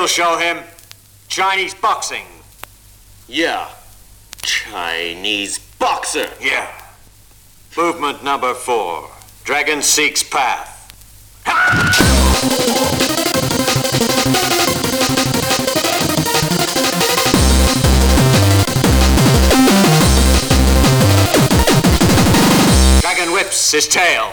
You'll show him Chinese boxing. Yeah. Chinese boxer. Yeah. Movement number 4. Dragon seeks path. Dragon whips his tail.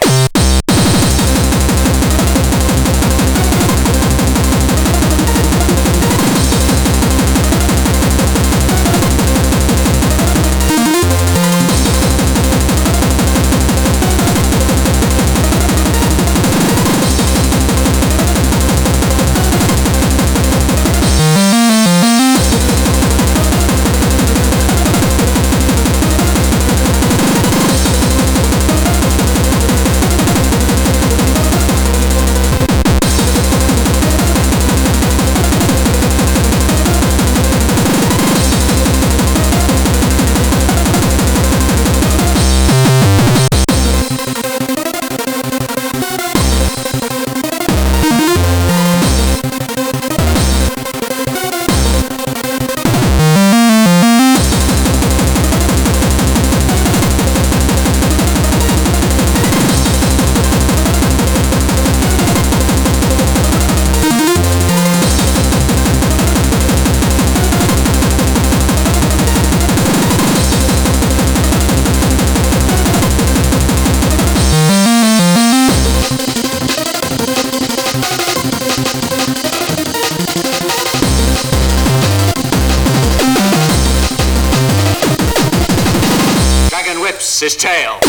Dragon whips his tail.